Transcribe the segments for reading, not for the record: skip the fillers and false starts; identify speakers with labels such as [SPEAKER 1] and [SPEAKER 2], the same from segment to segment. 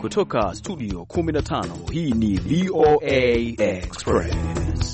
[SPEAKER 1] kutoka studio 15, hii ni VOA Express.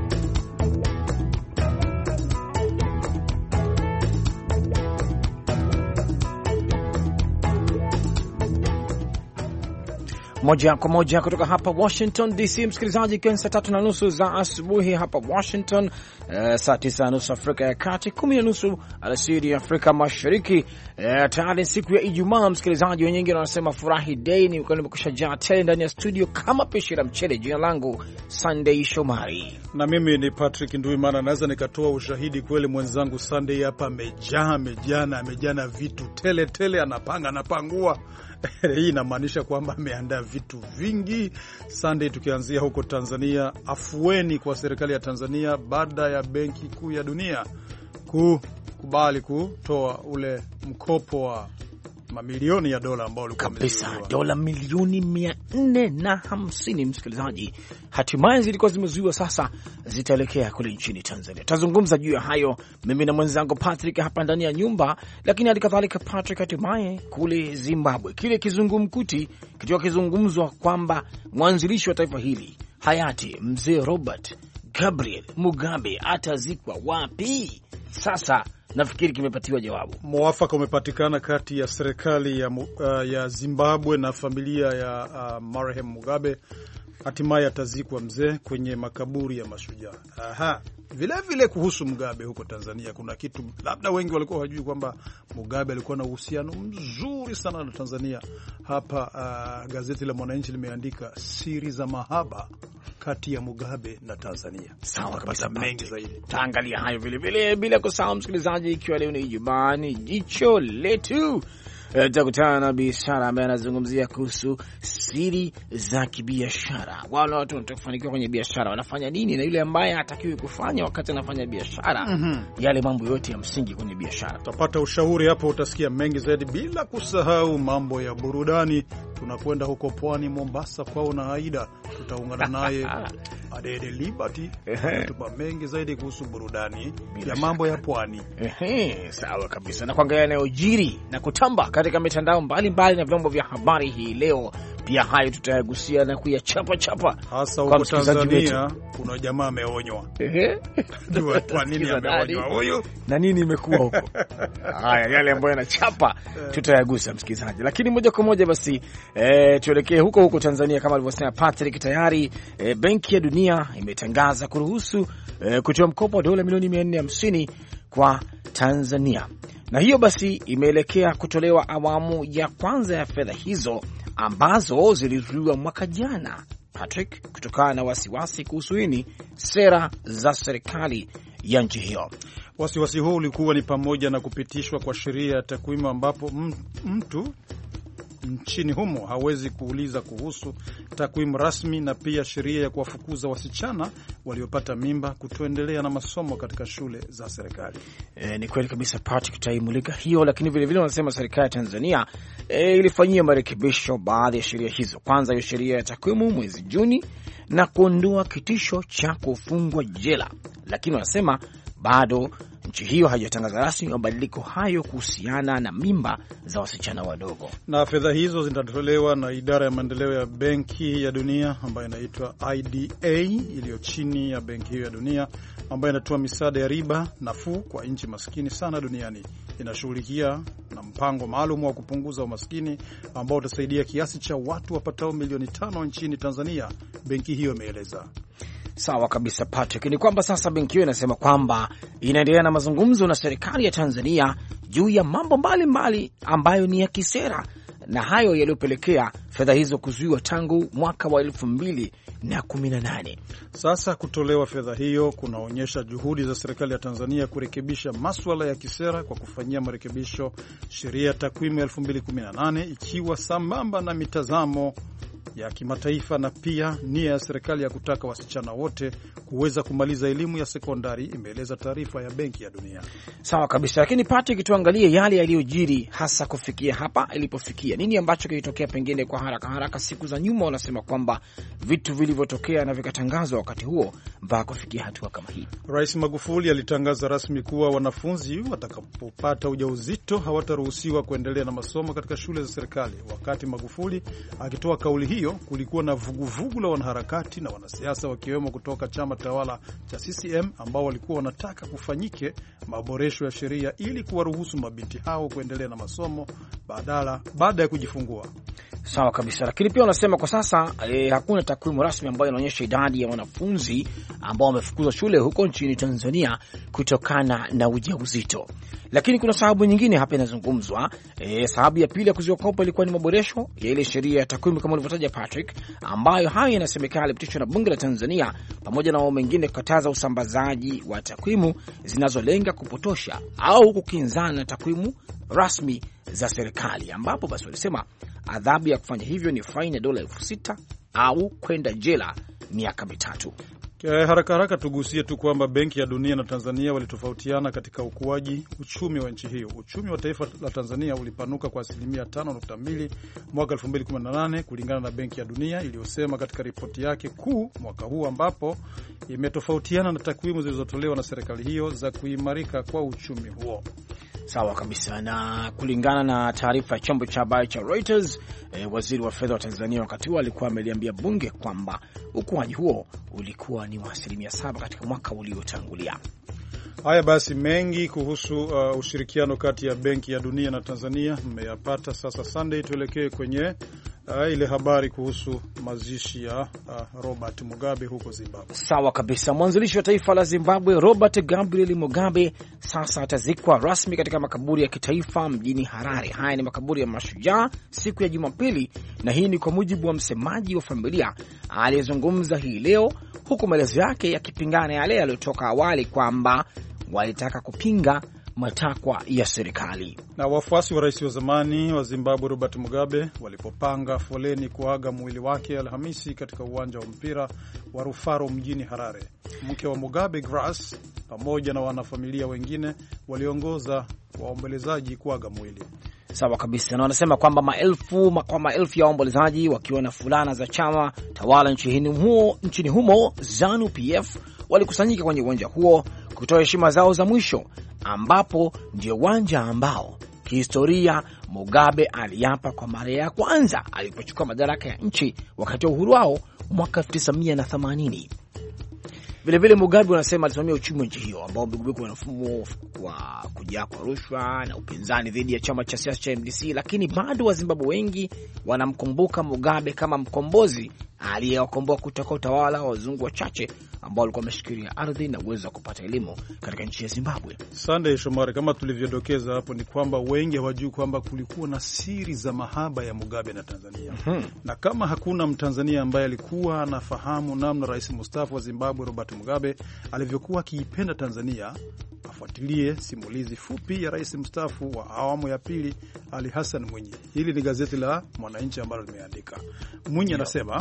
[SPEAKER 2] Moja kwa moja kutoka hapa Washington DC, msikilizaji, ikiwa ni saa 3:30 za asubuhi hapa Washington, saa 9:30 Afrika ya Kati, 10:30 alasiri Afrika Mashariki. Tayari siku ya Ijumaa, msikilizaji, wengi wanasema furahi day, ni nimekusha jaa tele ndani ya studio kama pishi la mchele. Jina langu Sunday Shomari
[SPEAKER 3] na mimi ni Patrick Nduimana. Naweza nikatoa ushahidi kweli, mwenzangu Sunday hapa amejana vitu tele tele, anapangua hii inamaanisha kwamba ameandaa vitu vingi. Sunday, tukianzia huko Tanzania, afueni kwa serikali ya Tanzania baada ya Benki Kuu ya Dunia kukubali kutoa ule mkopo wa mamilioni ya dola ambao ulikuwa
[SPEAKER 2] kabisa, dola milioni 450, msikilizaji, hatimaye zilikuwa zimezuiwa, sasa zitaelekea kule nchini Tanzania. Tazungumza juu ya hayo mimi na mwenzangu Patrick hapa ndani ya nyumba, lakini halikadhalika Patrick, hatimaye kule Zimbabwe kile kizungumkuti kikiwa kizungumzwa kwamba mwanzilishi wa taifa hili hayati mzee Robert Gabriel Mugabe atazikwa wapi. Sasa nafikiri kimepatiwa jawabu.
[SPEAKER 3] Mwafaka umepatikana kati ya serikali ya Zimbabwe na familia ya marehemu Mugabe. Hatimaye atazikwa mzee kwenye makaburi ya mashujaa. Vile kuhusu Mugabe huko Tanzania, kuna kitu labda wengi walikuwa hawajui, kwamba Mugabe alikuwa na uhusiano mzuri sana na Tanzania. Hapa gazeti la Mwananchi limeandika siri za mahaba kati ya Mugabe na Tanzania.
[SPEAKER 2] Sawa kabisa, mengi zaidi taangalia hayo vile bila kusahau, msikilizaji, ikiwa leo ni Ijumaa, ni jicho letu. Tutakutana na biashara ambaye anazungumzia kuhusu siri za kibiashara. Wale watu wanataka kufanikiwa kwenye biashara wanafanya nini, na yule ambaye hatakiwi kufanya wakati anafanya biashara, yale mambo yote ya msingi kwenye biashara.
[SPEAKER 3] Tutapata ushauri hapo, utasikia mengi zaidi, bila kusahau mambo ya burudani. Tunakwenda huko pwani Mombasa kwao na Aida, tutaungana naye Adede Liberty, tupa mengi zaidi kuhusu burudani ya mambo ya pwani.
[SPEAKER 2] Sawa kabisa, na kuangalia yanayojiri na kutamba katika mitandao mbalimbali na vyombo vya habari hii leo. Pia hayo tutayagusia na kuyachapa
[SPEAKER 3] hasa huko Tanzania. Kuna jamaa ameonywa. Kwa nini ameonywa huyu
[SPEAKER 2] na nini imekuwa huko? Haya, yale ambayo yanachapa tutayagusa, msikilizaji, lakini moja kwa moja basi tuelekee huko Tanzania. Kama alivyosema Patrick, tayari Benki ya Dunia imetangaza kuruhusu kutoa mkopo wa dola milioni 450 kwa Tanzania, na hiyo basi imeelekea kutolewa awamu ya kwanza ya fedha hizo ambazo zilizuiwa mwaka jana, Patrick, kutokana na wasiwasi kuhusu sera za serikali ya nchi hiyo.
[SPEAKER 3] Wasiwasi huu ulikuwa ni pamoja na kupitishwa kwa sheria ya takwimu, ambapo mtu nchini humo hawezi kuuliza kuhusu takwimu rasmi, na pia sheria ya kuwafukuza wasichana waliopata mimba kutoendelea na masomo katika shule za serikali.
[SPEAKER 2] Ni kweli kabisa Patrick, tutaimulika hiyo, lakini vile wanasema serikali ya Tanzania ilifanyia marekebisho baadhi ya sheria hizo. Kwanza hiyo sheria ya takwimu mwezi Juni, na kuondoa kitisho cha kufungwa jela, lakini wanasema bado nchi hiyo haijatangaza rasmi mabadiliko hayo kuhusiana na mimba za wasichana wadogo.
[SPEAKER 3] Na fedha hizo zitatolewa na idara ya maendeleo ya Benki ya Dunia ambayo inaitwa IDA, iliyo chini ya Benki hiyo ya Dunia, ambayo inatoa misaada ya riba nafuu kwa nchi maskini sana duniani. Inashughulikia na mpango maalum wa kupunguza umaskini ambao utasaidia kiasi cha watu wapatao milioni 5 nchini Tanzania, benki hiyo imeeleza.
[SPEAKER 2] Sawa kabisa Patrick, ni kwamba sasa benki hiyo inasema kwamba inaendelea na mazungumzo na serikali ya Tanzania juu ya mambo mbalimbali ambayo ni ya kisera, na hayo yaliyopelekea fedha hizo kuzuiwa tangu mwaka wa 2018.
[SPEAKER 3] Sasa kutolewa fedha hiyo kunaonyesha juhudi za serikali ya Tanzania kurekebisha masuala ya kisera kwa kufanyia marekebisho sheria ya takwimu 2018, ikiwa sambamba na mitazamo ya kimataifa na pia nia ya serikali ya kutaka wasichana wote kuweza kumaliza elimu ya sekondari, imeeleza taarifa ya Benki ya Dunia.
[SPEAKER 2] Sawa kabisa, lakini Patrick, tuangalie yale yaliyojiri hasa kufikia hapa ilipofikia. Nini ambacho kilitokea pengine kwa haraka siku za nyuma? Wanasema kwamba vitu vilivyotokea na vikatangazwa wakati huo mpaka kufikia hatua kama hii.
[SPEAKER 3] Rais Magufuli alitangaza rasmi kuwa wanafunzi watakapopata ujauzito hawataruhusiwa kuendelea na masomo katika shule za serikali. Wakati Magufuli akitoa kauli hiyo, kulikuwa na vuguvugu la wanaharakati na wanasiasa wakiwemo kutoka chama tawala cha CCM ambao walikuwa wanataka kufanyike maboresho ya sheria ili kuwaruhusu mabinti hao kuendelea na masomo baada ya kujifungua.
[SPEAKER 2] Sawa kabisa, lakini pia wanasema kwa sasa hakuna takwimu rasmi ambayo inaonyesha idadi ya wanafunzi ambao wamefukuzwa shule huko nchini Tanzania kutokana na ujauzito. Lakini kuna sababu nyingine hapa inazungumzwa. Sababu ya pili ya kuzuia kopo ilikuwa ni maboresho ya ile sheria ya takwimu kama ulivyotaja Patrick, ambayo hayo inasemekana ilipitishwa na bunge la Tanzania pamoja na mambo mengine kukataza usambazaji wa takwimu zinazolenga kupotosha au kukinzana na takwimu rasmi za serikali, ambapo basi walisema adhabu ya kufanya hivyo ni faini ya dola 6,000 au kwenda jela miaka 3.
[SPEAKER 3] Haraka tugusie tu kwamba Benki ya Dunia na Tanzania walitofautiana katika ukuaji uchumi wa nchi hiyo. Uchumi wa taifa la Tanzania ulipanuka kwa 5.2% mwaka 2018 kulingana na Benki ya Dunia iliyosema katika ripoti yake kuu mwaka huu, ambapo imetofautiana na takwimu zilizotolewa na serikali hiyo za kuimarika kwa uchumi huo.
[SPEAKER 2] Sawa kabisa, na kulingana na taarifa ya chombo cha habari cha Reuters, waziri wa fedha wa Tanzania wakati huo alikuwa ameliambia bunge kwamba ukuaji huo ulikuwa ni wa 7% katika mwaka uliotangulia.
[SPEAKER 3] Haya basi, mengi kuhusu ushirikiano kati ya Benki ya Dunia na Tanzania mmeyapata. Sasa Sunday, tuelekee kwenye ile habari kuhusu mazishi ya Robert Mugabe huko Zimbabwe.
[SPEAKER 2] Sawa kabisa, mwanzilishi wa taifa la Zimbabwe Robert Gabriel Mugabe sasa atazikwa rasmi katika makaburi ya kitaifa mjini Harare. Haya ni makaburi ya mashujaa siku ya Jumapili, na hii ni kwa mujibu wa msemaji wa familia aliyezungumza hii leo, huku maelezo yake yakipingana yale yaliyotoka awali kwamba walitaka kupinga matakwa ya serikali.
[SPEAKER 3] Na wafuasi wa rais wa zamani wa Zimbabwe Robert Mugabe walipopanga foleni kuaga mwili wake Alhamisi katika uwanja wa mpira wa Rufaro mjini Harare, mke wa Mugabe Grace pamoja na wanafamilia wengine waliongoza waombolezaji kuaga mwili.
[SPEAKER 2] Sawa kabisa, na wanasema kwamba maelfu ya waombolezaji wakiwa na fulana za chama tawala nchini humo ZANU-PF walikusanyika kwenye uwanja huo kutoa heshima zao za mwisho, ambapo ndio uwanja ambao kihistoria Mugabe aliapa kwa mara ya kwanza alipochukua madaraka ya nchi wakati wa uhuru wao mwaka 1980. Vile Mugabe wanasema alisimamia uchumi wa nchi hiyo ambao umegubikwa na mfumo wa kujaa kwa rushwa na upinzani dhidi ya chama cha siasa cha MDC, lakini bado Wazimbabwe wengi wanamkumbuka Mugabe kama mkombozi aliyewakomboa kutoka utawala wa wazungu wachache ambao walikuwa wameshikilia ardhi na uwezo wa kupata elimu katika nchi ya Zimbabwe.
[SPEAKER 3] Sunday Shomari, kama tulivyodokeza hapo, ni kwamba wengi hawajui kwamba kulikuwa na siri za mahaba ya Mugabe na Tanzania. Na kama hakuna Mtanzania ambaye alikuwa anafahamu namna rais mstaafu wa Zimbabwe Robert Mugabe alivyokuwa akiipenda Tanzania, afuatilie simulizi fupi ya rais mstaafu wa awamu ya pili Ali Hassan Mwinyi. Hili ni gazeti la Mwananchi ambalo limeandika. Mwinyi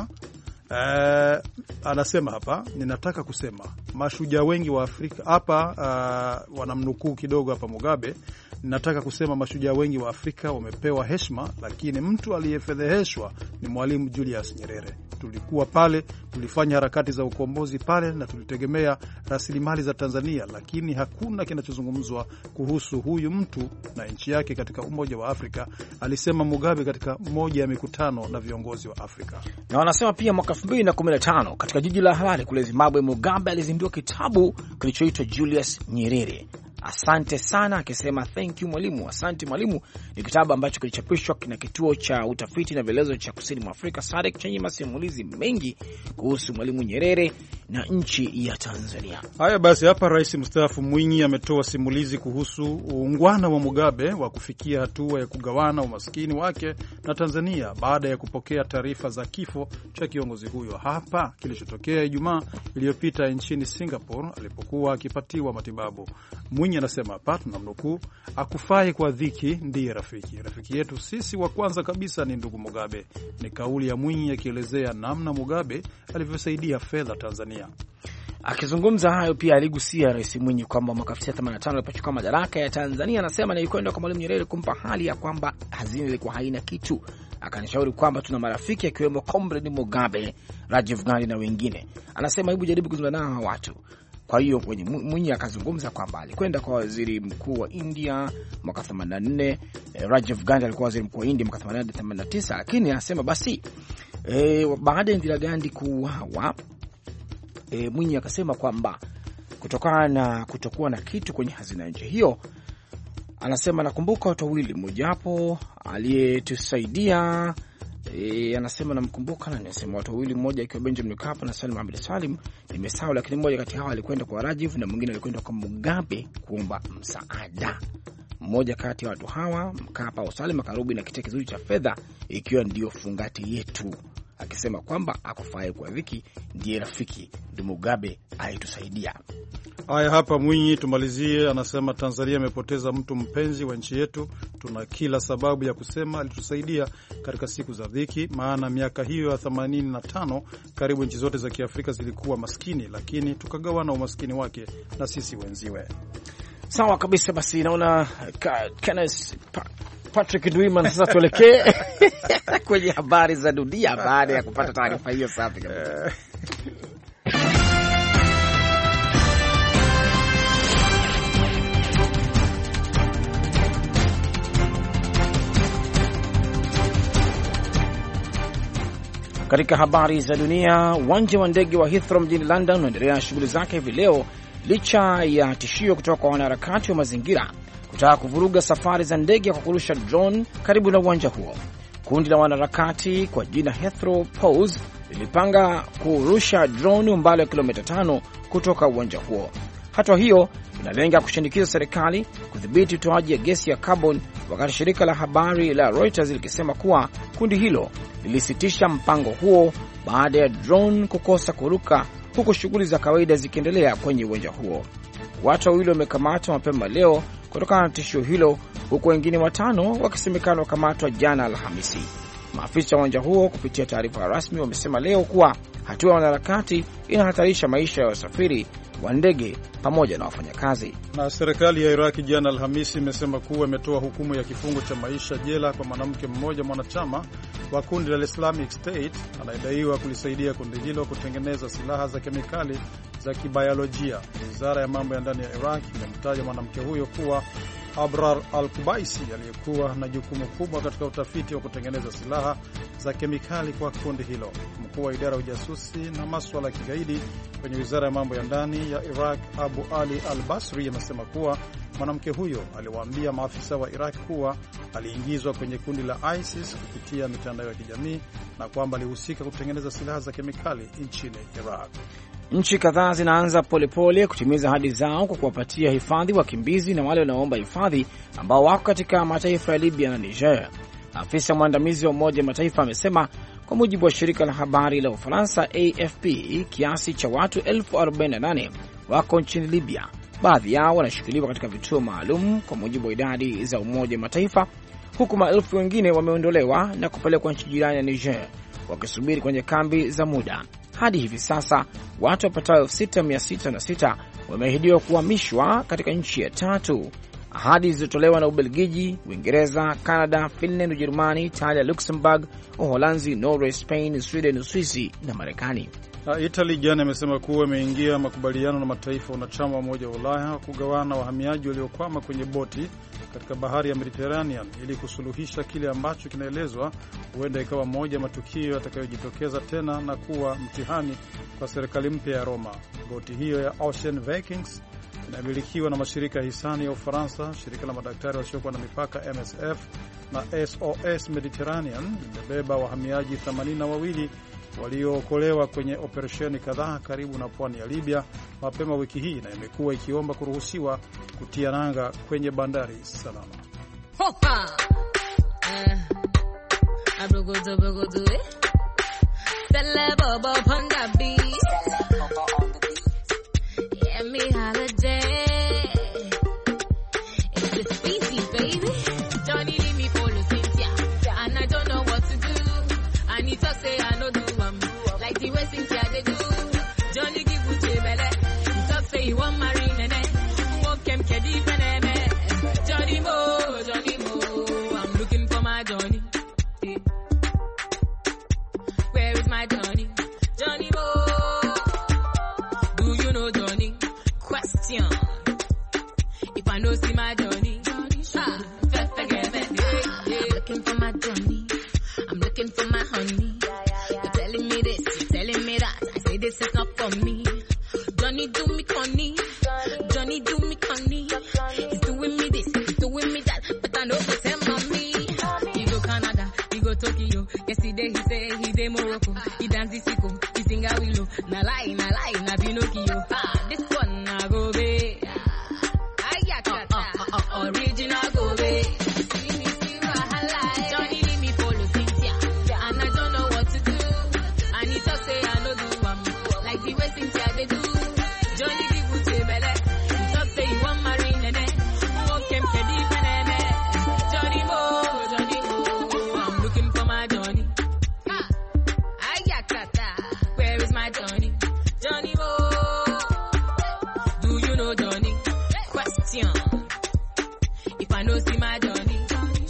[SPEAKER 3] anasema hapa, ninataka kusema mashujaa wengi wa Afrika hapa, wanamnukuu kidogo hapa Mugabe, ninataka kusema mashujaa wengi wa Afrika wamepewa heshima, lakini mtu aliyefedheheshwa ni Mwalimu Julius Nyerere. Tulikuwa pale, tulifanya harakati za ukombozi pale na tulitegemea rasilimali za Tanzania, lakini hakuna kinachozungumzwa kuhusu huyu mtu na nchi yake katika Umoja wa Afrika, alisema Mugabe katika moja ya mikutano na viongozi wa Afrika.
[SPEAKER 2] Na wanasema pia mwaka 2015 katika jiji la Harare kule Zimbabwe, Mugabe alizindua kitabu kilichoitwa Julius Nyerere, asante sana, akisema thank you Mwalimu, asante Mwalimu. Ni kitabu ambacho kilichapishwa na kituo cha utafiti na vielezo cha kusini mwa Afrika SADC, chenye masimulizi mengi kuhusu Mwalimu Nyerere na nchi ya Tanzania.
[SPEAKER 3] Haya basi, hapa rais mstaafu Mwinyi ametoa simulizi kuhusu uungwana wa Mugabe wa kufikia hatua ya kugawana umaskini wake na Tanzania baada ya kupokea taarifa za kifo cha kiongozi huyo. Hapa kilichotokea Ijumaa iliyopita nchini Singapore alipokuwa akipatiwa matibabu. Mwinyi Mwinyi anasema hapa, tunamnukuu, akufai kwa dhiki ndiye rafiki. Rafiki yetu sisi wa kwanza kabisa ni ndugu Mugabe. Ni kauli ya Mwinyi akielezea namna Mugabe alivyosaidia fedha Tanzania.
[SPEAKER 2] Akizungumza hayo pia aligusia Rais Mwinyi kwamba mwaka 1985 alipochukua madaraka ya Tanzania, anasema nilikwenda kwa Mwalimu Nyerere kumpa hali ya kwamba hazina ilikuwa haina kitu. Akanishauri kwamba tuna marafiki akiwemo Comrade Mugabe, Rajiv Gandhi na wengine. Anasema hebu jaribu kuzungumza nao watu. Kwa hiyo Mwinyi akazungumza kwamba alikwenda kwa waziri mkuu wa India mwaka 84, Rajiv Gandhi alikuwa waziri mkuu wa India mwaka 89, lakini anasema basi baada ya Indira Gandhi kuuawa, Mwinyi akasema kwamba kutokana na kutokuwa na kitu kwenye hazina ya nchi hiyo, anasema nakumbuka watu wawili, mmoja hapo aliyetusaidia, anasema namkumbuka na anasema watu wawili, mmoja akiwa Benjamin Mkapa na Salim Ahmed Salim, nimesahau, lakini mmoja kati hao alikwenda kwa Rajiv na mwingine alikwenda kwa Mugabe kuomba msaada. Mmoja kati ya watu hawa, Mkapa au Salim, akarubi na kiteke kizuri cha fedha ikiwa ndio fungati yetu, akisema kwamba akufai kwa dhiki ndiye rafiki, ndio Mugabe aitusaidia.
[SPEAKER 3] Haya, hapa Mwinyi tumalizie, anasema Tanzania imepoteza mtu mpenzi wa nchi yetu. Tuna kila sababu ya kusema alitusaidia katika siku za dhiki, maana miaka hiyo ya 85 karibu nchi zote za Kiafrika zilikuwa maskini, lakini tukagawana umaskini wake na sisi wenziwe.
[SPEAKER 2] Sawa kabisa. Basi naona Patrick Ndwimana, sasa tuelekee kwenye habari za dunia baada ya kupata taarifa hiyo safi kabisa. Katika habari za dunia, uwanja wa ndege wa Heathrow mjini London unaendelea na shughuli zake hivi leo licha ya tishio kutoka kwa wanaharakati wa mazingira kutaka kuvuruga safari za ndege kwa kurusha drone karibu na uwanja huo. Kundi la wanaharakati kwa jina Heathrow Pause lilipanga kurusha drone umbali wa kilomita 5 kutoka uwanja huo. Hatua hiyo inalenga kushinikiza serikali kudhibiti utoaji ya gesi ya carbon, wakati shirika la habari la Reuters likisema kuwa kundi hilo lilisitisha mpango huo baada ya drone kukosa kuruka, huku shughuli za kawaida zikiendelea kwenye uwanja huo. Watu wawili wamekamatwa mapema leo kutokana na tishio hilo, huku wengine 5 wakisemekana wakamatwa jana Alhamisi. Maafisa wa uwanja huo kupitia taarifa rasmi wamesema leo kuwa hatua ya wanaharakati inahatarisha maisha ya wasafiri wa ndege pamoja na wafanyakazi.
[SPEAKER 3] Na serikali ya Iraki jana Alhamisi imesema kuwa imetoa hukumu ya kifungo cha maisha jela kwa mwanamke mmoja mwanachama wa kundi la Islamic State anayedaiwa kulisaidia kundi hilo kutengeneza silaha za kemikali za kibiolojia. Wizara ya mambo ya ndani ya Iraq imemtaja mwanamke huyo kuwa Abrar al-Kubaisi aliyekuwa na jukumu kubwa katika utafiti wa kutengeneza silaha za kemikali kwa kundi hilo. Mkuu wa idara ya ujasusi na masuala ya kigaidi kwenye wizara ya mambo ya ndani ya Iraq, Abu Ali al-Basri, amesema kuwa mwanamke huyo aliwaambia maafisa wa Iraq kuwa aliingizwa kwenye kundi la ISIS kupitia mitandao ya kijamii na kwamba alihusika kutengeneza silaha za kemikali nchini Iraq.
[SPEAKER 2] Nchi kadhaa zinaanza polepole kutimiza ahadi zao kwa kuwapatia hifadhi wakimbizi na wale wanaoomba hifadhi ambao wako katika mataifa ya Libya na Niger. Afisa mwandamizi wa Umoja wa Mataifa amesema kwa mujibu wa shirika la habari la Ufaransa AFP, kiasi cha watu 48,000 wako nchini Libya. Baadhi yao wanashikiliwa katika vituo maalum kwa mujibu wa idadi za Umoja wa Mataifa, huku maelfu wengine wameondolewa na kupelekwa nchi jirani ya Niger wakisubiri kwenye kambi za muda. Hadi hivi sasa watu wapatao 6,606 wameahidiwa kuhamishwa katika nchi ya tatu. Ahadi zilizotolewa na Ubelgiji, Uingereza, Canada, Finland, Ujerumani, Italia, Luxembourg, Uholanzi, Norway, Spain, Sweden, Uswisi na Marekani.
[SPEAKER 3] Italy jana imesema kuwa imeingia makubaliano na mataifa wanachama wa Umoja wa Ulaya kugawana wahamiaji waliokwama kwenye boti katika bahari ya Mediterranean ili kusuluhisha kile ambacho kinaelezwa huenda ikawa moja ya matukio yatakayojitokeza tena na kuwa mtihani kwa serikali mpya ya Roma. Boti hiyo ya Ocean Vikings inamilikiwa na mashirika hisani ya Ufaransa, shirika la madaktari wasiokuwa na mipaka MSF na SOS Mediterranean. Imebeba wahamiaji 82 waliookolewa kwenye operesheni kadhaa karibu na pwani ya Libya mapema wiki hii, na imekuwa ikiomba kuruhusiwa kutia nanga kwenye bandari salama.
[SPEAKER 4] looking for my honey. You're telling me this, you're telling me that. I say this is not for me. Johnny do me conny. Johnny do me conny. He's doing me this, he's doing me that. But I know what's him on me. He go Canada, he go Tokyo. Yesterday he say he dey Morocco. He dance the sicko, he sing a willow. Na lie, na Pinocchio. This one na go be. Original go be. See me still alive. Johnny leave me follow Cynthia, and I don't know what to do. And he talk say I no do like the way Cynthia they do. Johnny give you to belle. He talk say you want marry nene. Walk him to deep nene. Johnny Mo, I'm looking for my Johnny. Where is my Johnny? Johnny Mo, do you know Johnny? Question. If I know see my Johnny.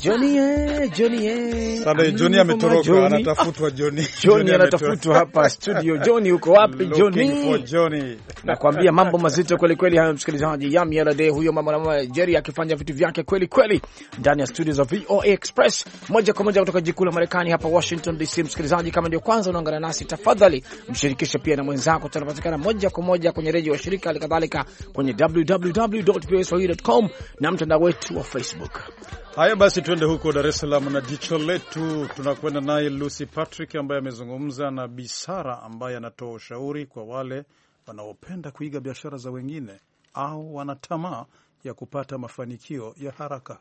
[SPEAKER 3] Johnny ametoroka, anatafutwa Johnny.
[SPEAKER 2] Johnny anatafutwa hapa studio. Johnny uko wapi Johnny? Nakwambia mambo mazito kweli kweli hayo msikilizaji. Yami Yalade huyo mama Jerry akifanya vitu vyake kweli kweli ndani ya studio za VOA Express moja kwa moja kutoka jikuu la Marekani hapa Washington DC. Msikilizaji, kama ndio kwanza unaungana nasi, tafadhali mshirikishe pia na mwenzako. Tunapatikana moja kwa moja kwenye redio wa shirika, halikadhalika kwenye www.voaswahili.com na mtandao wetu wa Facebook.
[SPEAKER 3] Haya basi, twende huko Dar es Salaam na jicho letu. Tunakwenda naye Lucy Patrick ambaye amezungumza na Bisara ambaye anatoa ushauri kwa wale wanaopenda kuiga biashara za wengine au wana tamaa ya kupata mafanikio ya haraka.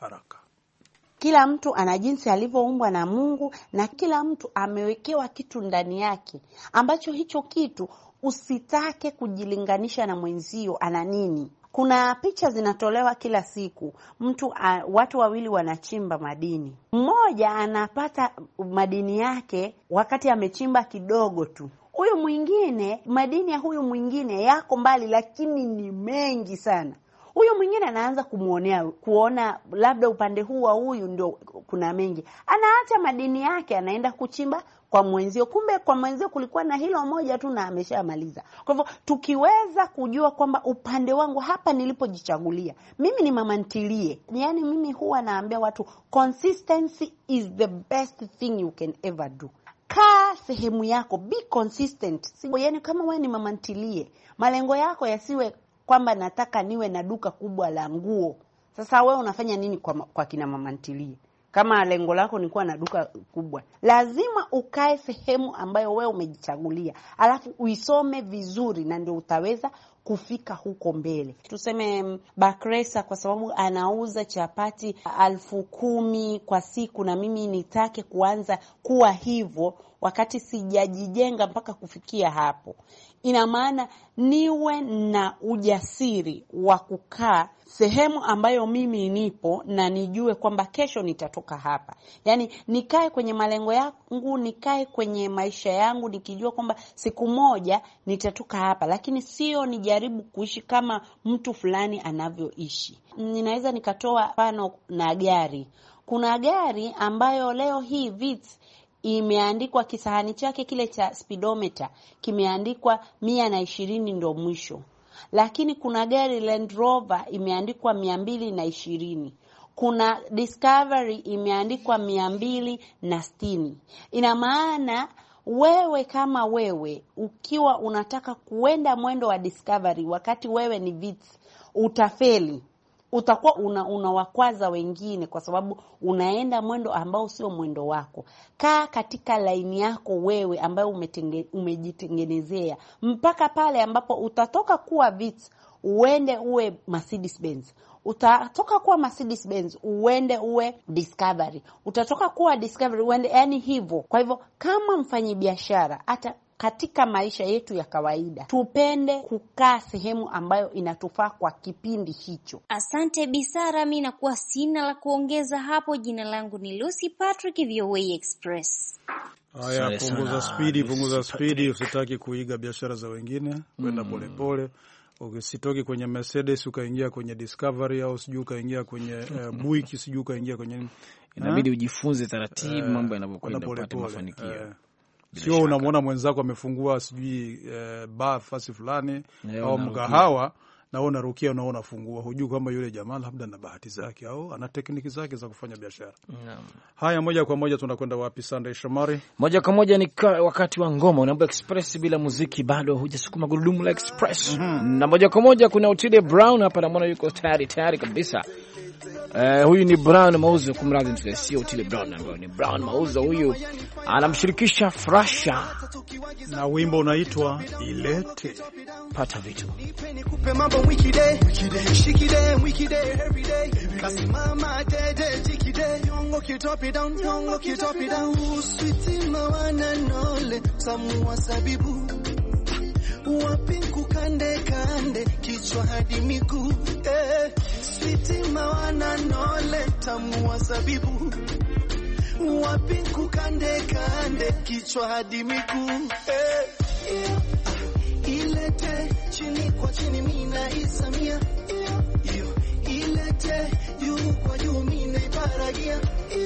[SPEAKER 5] Kila mtu ana jinsi alivyoumbwa na Mungu, na kila mtu amewekewa kitu ndani yake ambacho hicho kitu usitake kujilinganisha na mwenzio ana nini. Kuna picha zinatolewa kila siku. Watu wawili wanachimba madini. Mmoja anapata madini yake wakati amechimba kidogo tu. Huyu mwingine, madini ya huyu mwingine yako mbali lakini ni mengi sana. Huyu mwingine anaanza kuona labda upande huu wa huyu ndio kuna mengi. Anaacha madini yake, anaenda kuchimba kwa mwenzio. Kumbe kwa mwenzio kulikuwa na hilo moja tu na ameshamaliza. Kwa hivyo tukiweza kujua kwamba upande wangu hapa nilipojichagulia, mimi ni mama ntilie. Yaani mimi huwa naambia watu consistency is the best thing you can ever do. Kaa sehemu yako, be consistent. Yaani kama wewe ni mama ntilie, malengo yako yasiwe kwamba nataka niwe na duka kubwa la nguo. Sasa wewe unafanya nini kwa kina mama ntilie? Kama lengo lako ni kuwa na duka kubwa, lazima ukae sehemu ambayo wewe umejichagulia, alafu uisome vizuri, na ndio utaweza kufika huko mbele. Tuseme Bakresa kwa sababu anauza chapati 10,000 kwa siku, na mimi nitake kuanza kuwa hivyo wakati sijajijenga mpaka kufikia hapo. Ina maana niwe na ujasiri wa kukaa sehemu ambayo mimi nipo na nijue kwamba kesho nitatoka hapa. Yaani nikae kwenye malengo yangu, nikae kwenye maisha yangu nikijua kwamba siku moja nitatoka hapa, lakini sio nijaribu kuishi kama mtu fulani anavyoishi. Ninaweza nikatoa mfano na gari. Kuna gari ambayo leo hii Vitz imeandikwa kisahani chake kile cha speedometer kimeandikwa 120 ndio mwisho. Lakini kuna gari Land Rover imeandikwa 220. Kuna Discovery imeandikwa 260. Ina maana wewe kama wewe ukiwa unataka kuenda mwendo wa Discovery wakati wewe ni Vitz, utafeli. Utakuwa unawakwaza wengine kwa sababu unaenda mwendo ambao sio mwendo wako. Kaa katika line yako wewe ambayo umejitengenezea mpaka pale ambapo utatoka kuwa Vitz uende uwe Mercedes Benz. Utatoka kuwa Mercedes Benz uende uwe Discovery. Utatoka kuwa Discovery uende, yani hivyo. Kwa hivyo kama mfanyabiashara, hata katika maisha yetu ya kawaida, tupende kukaa sehemu ambayo inatufaa kwa kipindi hicho.
[SPEAKER 6] Asante Bisara, mimi nakuwa sina la kuongeza hapo. Jina langu ni Lucy Patrick, VOA Express.
[SPEAKER 3] Haya, punguza speed, usitaki kuiga biashara za wengine, kwenda polepole. Usitoki kwenye Mercedes ukaingia kwenye Discovery, au sijui ukaingia kwenye Buick, sijui ukaingia kwenye,
[SPEAKER 2] inabidi ujifunze taratibu mambo yanavyokwenda kupata mafanikio.
[SPEAKER 3] Sio unamwona mwenzako amefungua sijui bar fasi fulani au mgahawa, naona Rukia, unaona fungua, hujui kama yule jamaa labda na bahati zake au ana tekniki zake za kufanya biashara. Haya, moja kwa moja tunakwenda wapi Sunday Shomari?
[SPEAKER 2] Moja kwa moja ni wakati wa ngoma. Unaomba express bila muziki bado hujasukuma gurudumu la express. Na moja kwa moja kuna Otile Brown hapa, namuona yuko tayari kabisa. Huyu ni Brown Mauzo, kumradhi, sio Otile Brown, ambaye ni Brown Mauzo. Huyu anamshirikisha Frasha
[SPEAKER 3] na wimbo unaitwa Ilete.
[SPEAKER 2] Pata vitu
[SPEAKER 7] nikupe mambo wikide shikide wikide every day kasi mama dede jikide yongo kitop it down sweet mawana nole samu wasabibu wapinku kande kichwa hadi miguu sweet mawana nole tamu wasabibu wapinku kande kichwa hadi miguu ilete chini kwa chini mina isamia iyo ilete juu kwa juu mina iparagia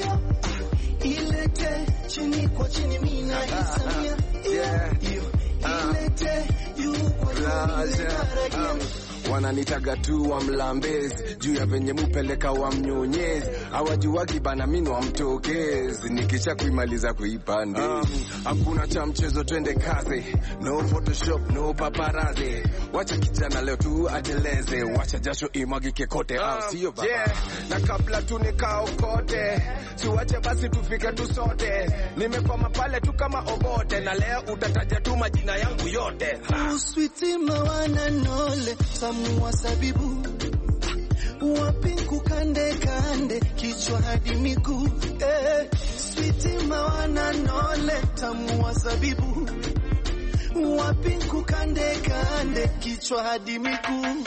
[SPEAKER 7] ilete chini kwa chini mina isamia iyo ilete juu kwa juu mina iparagia wananitaga tu wa mlambezi juu ya venye mupeleka wa mnyonyezi hawajuwagi bana mino wa mtokezi nikisha kuimaliza kuipande hakuna cha mchezo twende kazi no photoshop no paparazi wacha kijana leo tu ateleze wacha jasho imwagike kote au sio baba na kabla tu nikao kote siwache basi tufike tu sote nimekwama pale tu kama obote na leo utataja tu majina yangu yote uswiti mawana nole wasabibu wapinku kande kichwa hadi miguu sweet mawana nole tamu wasabibu wapinku kande kichwa hadi miguu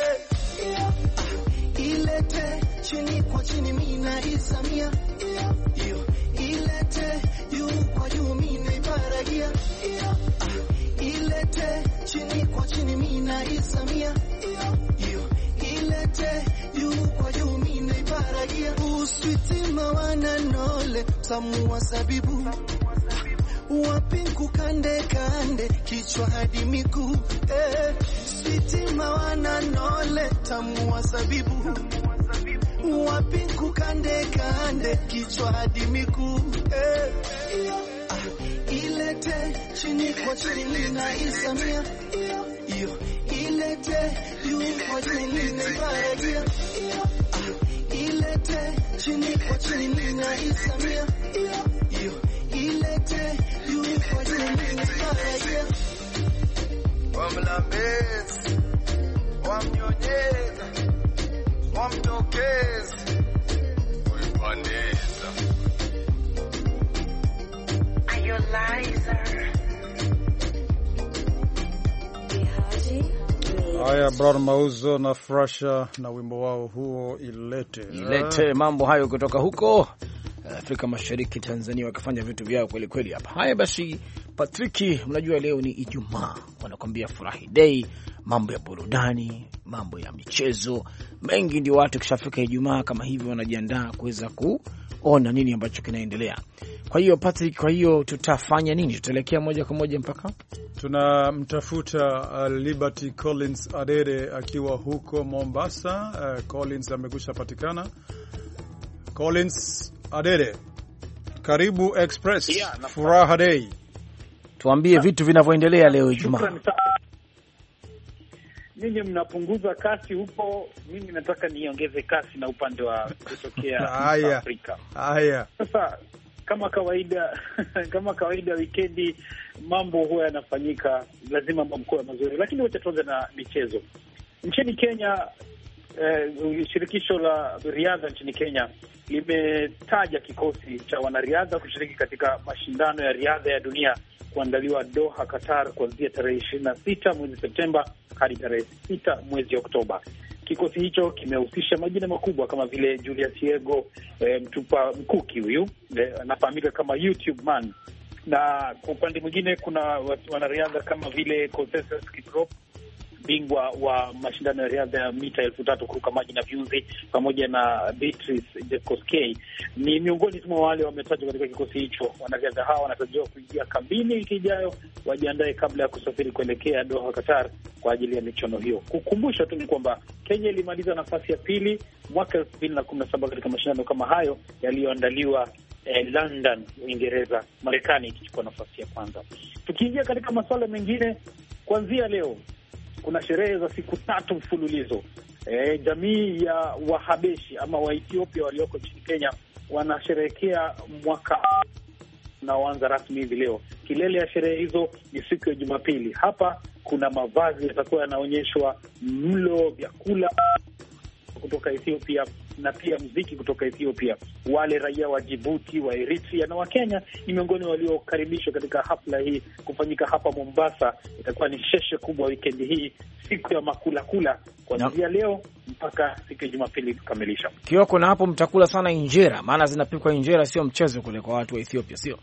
[SPEAKER 7] ilete chini kwa chini mina isamia iyo ilete juu kwa juu mina iparagia ilete chini kwa chini mina isamia iyo ilete juu kwa juu mina iparagia uswiti mawana nole tamu wasabibu wapinku kande kichwa hadi miguu switi mawana nole tamu wasabibu wapinku kande kichwa hadi miguu ilete chini kwa chini mina isamia iyo ilete juu kwa juu mina iparagia ilete chini kwa chini mina isamia iyo ilete juu kwa juu mina iparagia wamlambezi wamnyonyeza wamtokeza uipandeza
[SPEAKER 3] Haya, Brown Mauzo na Frasha na wimbo wao huo Ilete.
[SPEAKER 2] Mambo hayo kutoka huko Afrika Mashariki, Tanzania, wakifanya vitu vyao kweli kweli hapa. Haya basi, Patriki, mnajua leo ni Ijumaa, wanakuambia furahi day, mambo ya burudani, mambo ya michezo, mengi ndio watu kishafika Ijumaa kama hivi wanajiandaa kuweza kuona nini ambacho kinaendelea. Kwa hiyo Patrick, tutafanya nini? Tutaelekea moja kwa moja mpaka
[SPEAKER 3] tunamtafuta Liberty Collins Adede akiwa huko Mombasa. Collins amekwisha patikana. Collins Adede, karibu Express. Furaha Day.
[SPEAKER 2] Tuambie vitu vinavyoendelea leo Ijumaa.
[SPEAKER 8] Ninyi mnapunguza kasi huko, mimi nataka niongeze kasi na upande wa kutokea Afrika.
[SPEAKER 3] Haya.
[SPEAKER 8] Sasa kama kawaida weekendi mambo huwa yanafanyika, lazima mambo mazuri, lakini wacha tuanze na michezo. Nchini Kenya, shirikisho la riadha nchini Kenya limetaja kikosi cha wanariadha kushiriki katika mashindano ya riadha ya dunia kuandaliwa Doha, Qatar, kuanzia tarehe 26 mwezi Septemba hadi tarehe 6 mwezi Oktoba. Kikosi hicho kimehusisha majina makubwa kama vile Julius Yego, mtupa mkuki huyu, anafahamika kama YouTube man. Na kwa upande mwingine kuna wanariadha kama vile Kostas Kiprop bingwa wa mashindano ya riadha ya mita 3000 kuruka maji na viunzi, pamoja na Beatrice Jekosgei ni miongoni mwa wale wametajwa katika kikosi hicho. Wanariadha hawa wanatarajiwa kuingia kambini wiki ijayo, wajiandae kabla ya kusafiri kuelekea Doha, Qatar kwa ajili ya michuano hiyo. Kukumbusha tu ni kwamba Kenya ilimaliza nafasi ya pili mwaka 2017 katika mashindano kama hayo yaliyoandaliwa London, Uingereza, Marekani ikichukua nafasi ya kwanza. Tukiingia katika masuala mengine, kuanzia leo kuna sherehe za siku 3 mfululizo. Jamii ya Wahabeshi ama Waethiopia walioko nchini Kenya wanasherehekea mwaka unaoanza rasmi hivi leo. Kilele ya sherehe hizo ni siku ya Jumapili. Hapa kuna mavazi yatakuwa yanaonyeshwa, mlo, vyakula kutoka Ethiopia na pia muziki kutoka Ethiopia. Wale raia wa Djibouti, wa Eritrea na wa Kenya ni miongoni waliokaribishwa katika hafla hii kufanyika hapa Mombasa. Itakuwa ni sheshe kubwa weekend hii, siku ya makula kuanzia leo mpaka siku ya Jumapili kukamilisha.
[SPEAKER 2] Kioko, na hapo mtakula sana injera, maana zinapikwa injera, sio mchezo kule kwa watu wa Ethiopia, sio?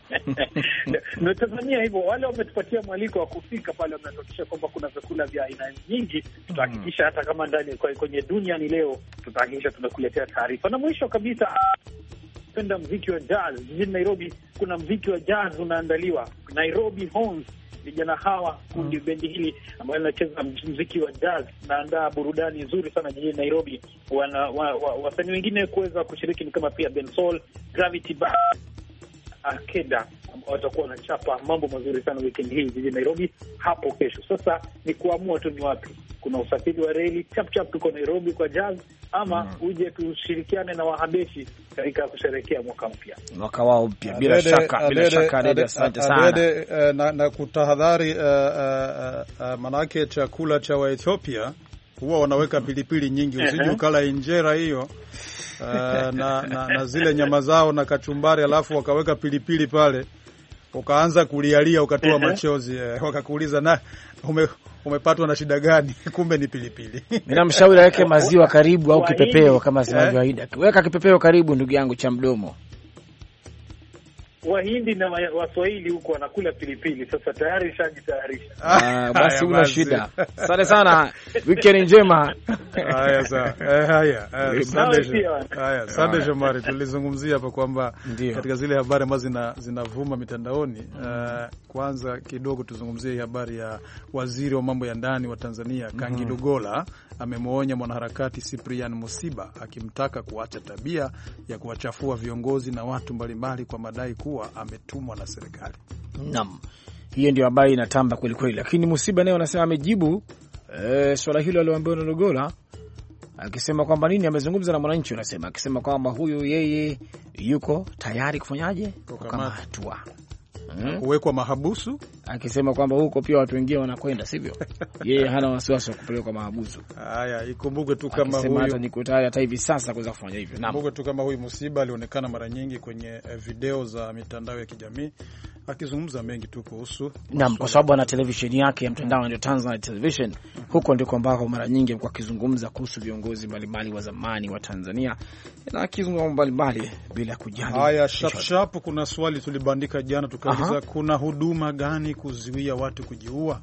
[SPEAKER 8] Natazamia hivyo. Wale wametupatia mwaliko wa kufika pale, wamehakikisha kwamba kuna vyakula vya aina nyingi. Tutahakikisha hata kama ndani kwenye dunia ni leo, tutahakikisha tunakuletea taarifa. Na mwisho kabisa, penda muziki wa jazz jijini Nairobi. Kuna muziki wa jazz unaandaliwa Nairobi Horns. Vijana hawa kundi bendi hili ambayo linacheza muziki wa jazz naandaa burudani nzuri sana jijini Nairobi. Wasanii wengine kuweza kushiriki ni kama pia Bensoul, Gravity Band, Akeda ambao watakuwa wanachapa mambo mazuri sana weekend hii jijini Nairobi hapo kesho. Sasa ni kuamua tu ni wapi. Kuna usafiri wa reli chap tuko Nairobi kwa jazz, ama uje tushirikiane na Wahabeshi katika kusherehekea mwaka mpya,
[SPEAKER 2] mwaka wao mpya. Bila shaka asante sana.
[SPEAKER 3] Na kutahadhari, manake chakula cha Waethiopia huwa wanaweka pilipili nyingi, usije ukala injera hiyo na zile nyama zao na kachumbari, alafu wakaweka pilipili pale, ukaanza kulialia, ukatoa machozi, wakakuuliza na umepatwa na shida gani? Kumbe ni pilipili. Mimi
[SPEAKER 2] namshauri aweke maziwa karibu au kipepeo kama zinavyoaida. Weka kipepeo karibu, ndugu yangu, cha mdomo.
[SPEAKER 8] Wahindi na Waswahili huko wanakula pilipili. Sasa tayari shajitayarisha.
[SPEAKER 2] Basi una shida. Asante sana. Weekend njema.
[SPEAKER 3] Haya sawa. Asante Shomari. Tulizungumzia hapa kwamba katika zile habari ambazo zinavuma mitandaoni, kwanza kidogo tuzungumzie habari ya waziri wa mambo ya ndani wa Tanzania Kangi Lugola amemwonya mwanaharakati Cyprian Musiba akimtaka kuacha tabia ya kuwachafua viongozi na watu mbalimbali kwa madai kuwa ametumwa na serikali.
[SPEAKER 2] Naam. Hiyo ndio habari inatamba kweli kweli, lakini Musiba naye anasema amejibu swala hilo aliloambiwa na Lugola, akisema kwamba nini, amezungumza na Mwananchi, anasema akisema kwamba huyu yeye yuko tayari kufanyaje, kukamatwa,
[SPEAKER 3] kuwekwa mahabusu,
[SPEAKER 2] akisema kwamba huko pia watu wengine wanakwenda, sivyo? Yeye hana wasiwasi wa kupelekwa mahabusu.
[SPEAKER 3] Haya, ikumbuke tu kama huyu
[SPEAKER 2] hata niko tayari hata hivi sasa kuweza kufanya hivyo. Naam,
[SPEAKER 3] ikumbuke tu kama huyu Musiba alionekana mara nyingi kwenye video za mitandao ya kijamii akizungumza mengi tu kuhusu.
[SPEAKER 2] Naam, kwa sababu ana televisheni yake ya mtandao ndio Tanzania Television. Huko ndiko ambako mara nyingi alikuwa akizungumza kuhusu viongozi mbalimbali wa zamani wa Tanzania na akizungumza mbalimbali bila kujali.
[SPEAKER 3] Haya, sharp kuna swali tulibandika jana tukauliza, kuna huduma gani kuzuia watu kujiua?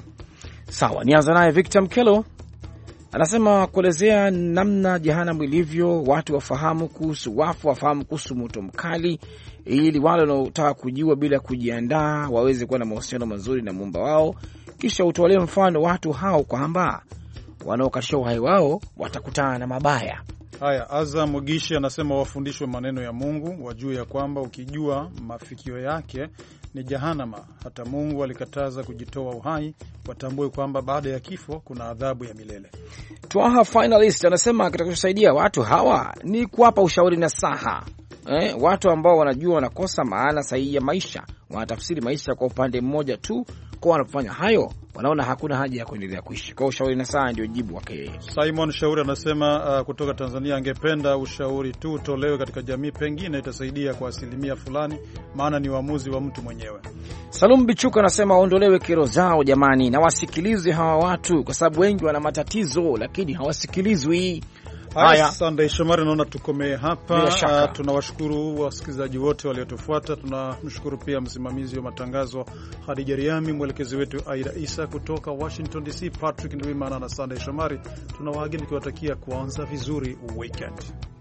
[SPEAKER 2] Sawa, nianza naye Victor Mkelo. Anasema kuelezea namna jehanamu ilivyo, watu wafahamu kuhusu wafu, wafahamu kuhusu moto mkali, ili wale wanaotaka kujua bila kujiandaa waweze kuwa na mahusiano mazuri na Muumba wao. Kisha utolee mfano watu hao kwamba wanaokatisha uhai wao watakutana na mabaya.
[SPEAKER 3] Haya, Azam Mugishi anasema wafundishwe maneno ya Mungu, wajue ya kwamba ukijua mafikio yake ni jahanama. Hata Mungu alikataza kujitoa uhai, watambue kwamba baada ya kifo kuna adhabu ya milele.
[SPEAKER 2] Twaha Finalist anasema kitakachosaidia watu hawa ni kuwapa ushauri na saha. Watu ambao wanajua wanakosa maana sahihi ya maisha, wanatafsiri maisha kwa upande mmoja tu, kwa wanapofanya hayo wanaona hakuna haja ya kuendelea kuishi. Kwa ushauri na saa ndio jibu wake.
[SPEAKER 3] Simon Shauri anasema kutoka Tanzania, angependa ushauri tu utolewe katika jamii, pengine itasaidia kwa asilimia fulani, maana ni uamuzi wa mtu mwenyewe.
[SPEAKER 2] Salum Bichuka anasema waondolewe kero zao jamani, na wasikilize hawa watu kwa sababu wengi wana matatizo lakini hawasikilizwi. Haya,
[SPEAKER 3] Sunday Shomari, naona tukomee hapa. Tunawashukuru wasikilizaji wote waliotufuata. Tunamshukuru pia msimamizi wa matangazo Hadija Riami, mwelekezi wetu Aida Isa kutoka Washington DC, Patrick Ndwimana na Sunday Shomari. Tunawaageni tukiwatakia kuanza vizuri weekend.